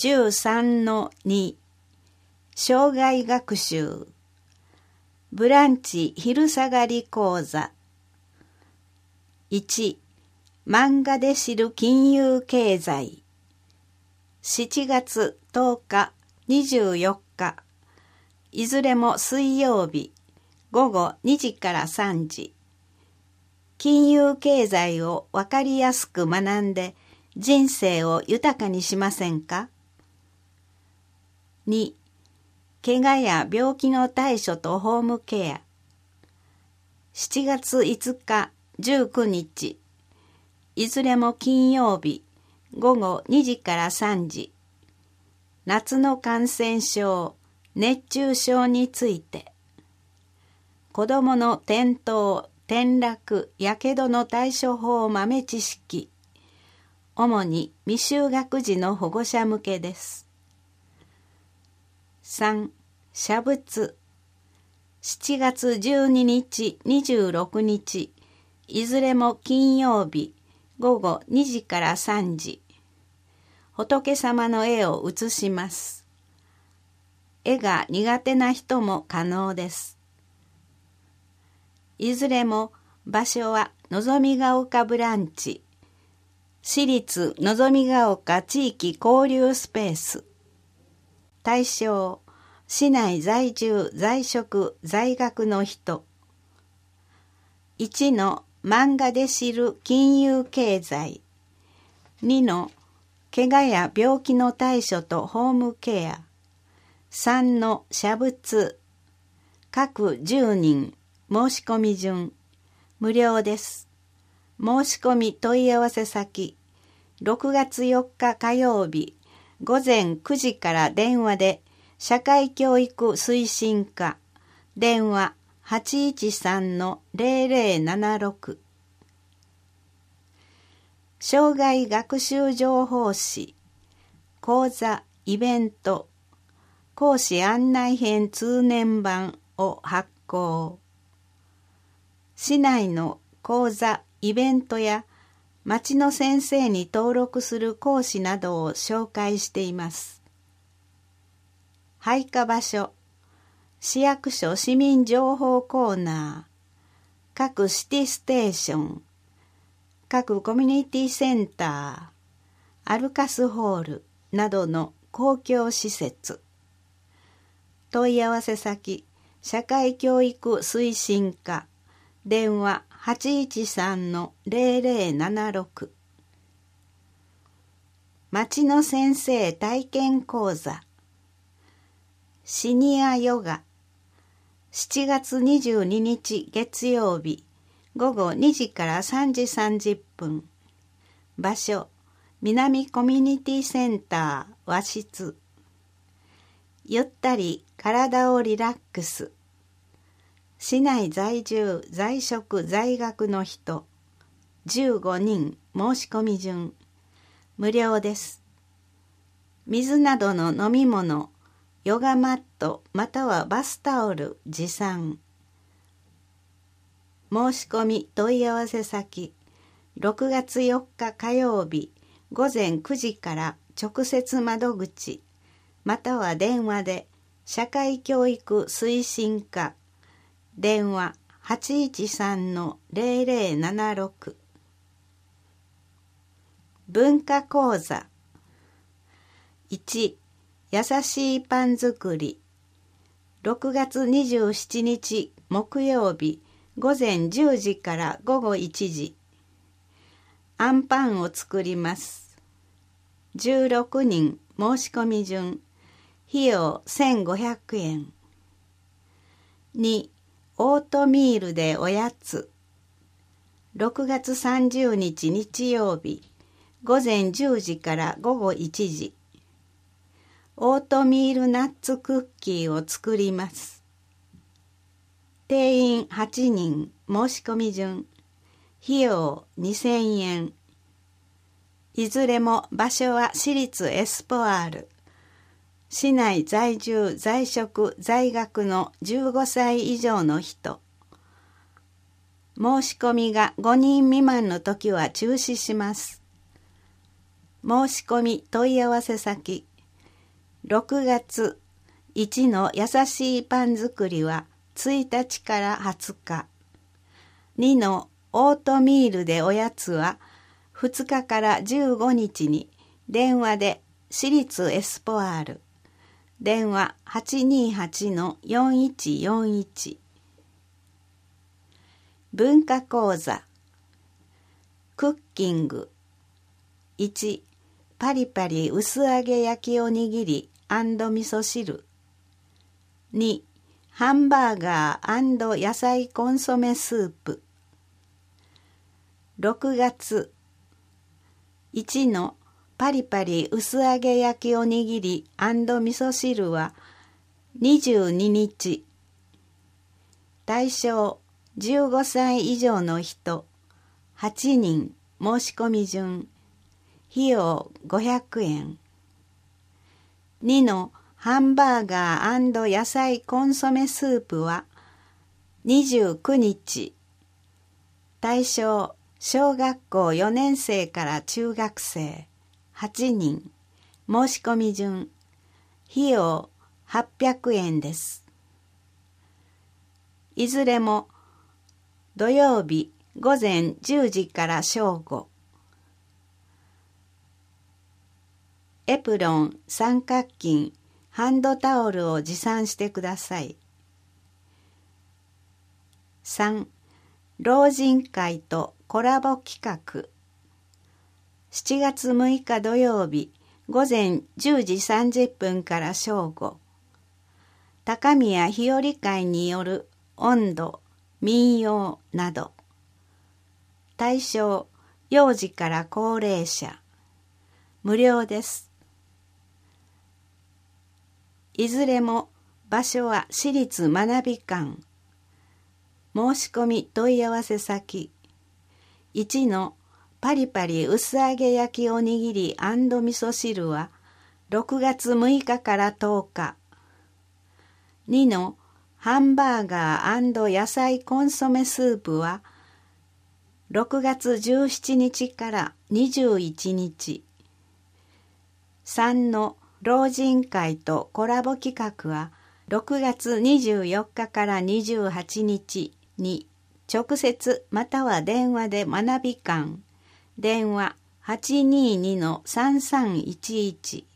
13-2 生涯学習ブランチ昼下がり講座1漫画で知る金融経済7月10日24日いずれも水曜日午後2時から3時金融経済をわかりやすく学んで人生を豊かにしませんか。2. 怪我や病気の対処とホームケア7月5日19日いずれも金曜日午後2時から3時夏の感染症熱中症について子どもの転倒転落やけどの対処法豆知識主に未就学児の保護者向けです。3. 写仏7月12日26日いずれも金曜日午後2時から3時仏様の絵を写します。絵が苦手な人も可能です。いずれも場所はのぞみが丘ブランチ私立のぞみが丘地域交流スペース対象市内在住在職在学の人1の漫画で知る金融経済2の怪我や病気の対処とホームケア3の写仏各10人申し込み順無料です。申し込み問い合わせ先6月4日火曜日午前9時から電話で社会教育推進課電話 813-0076 生涯学習情報誌講座イベント講師案内編通年版を発行市内の講座イベントや町の先生に登録する講師などを紹介しています。配下場所市役所市民情報コーナー各シティステーション各コミュニティセンターアルカスホールなどの公共施設問い合わせ先社会教育推進課電話 813-0076 町の先生体験講座シニアヨガ7月22日月曜日午後2時から3時30分場所南コミュニティセンター和室ゆったり体をリラックス市内在住在職在学の人15人申し込み順無料です。水などの飲み物ヨガマットまたはバスタオル持参申し込み問い合わせ先6月4日火曜日午前9時から直接窓口または電話で社会教育推進課電話 813-0076 文化講座1優しいパン作り6月27日木曜日午前10時から午後1時あんパンを作ります16人申し込み順費用1500円2オートミールでおやつ6月30日日曜日午前10時から午後1時オートミールナッツクッキーを作ります定員8人申し込み順費用2000円いずれも場所は私立エスポアール市内在住在職在学の15歳以上の人申し込みが5人未満の時は中止します申し込み問い合わせ先 6月1の優しいパン作りは1日から20日。2のオートミールでおやつは2日から15日に電話で私立エスポアール。電話 828-4141。文化講座。クッキング。1、パリパリ薄揚げ焼きおにぎり&味噌汁。2、ハンバーガー&野菜コンソメスープ。6月1のパリパリ薄揚げ焼きおにぎり&味噌汁は22日。対象15歳以上の人8人。申し込み順。費用500円。2のハンバーガー&野菜コンソメスープは29日。対象小学校4年生から中学生8人。申し込み順。費用800円です。いずれも土曜日午前10時から正午。エプロン、三角巾、ハンドタオルを持参してください。3、老人会とコラボ企画。7月6日土曜日午前10時30分から正午。高宮日和会による音頭、民謡など。対象、幼児から高齢者。無料です。いずれも場所は私立学び館。申し込み問い合わせ先。1のパリパリ薄揚げ焼きおにぎり&味噌汁は6月6日から10日。2のハンバーガー&野菜コンソメスープは6月17日から21日。3の老人会とコラボ企画は6月24日から28日に直接または電話で学び館。電話 822-3311。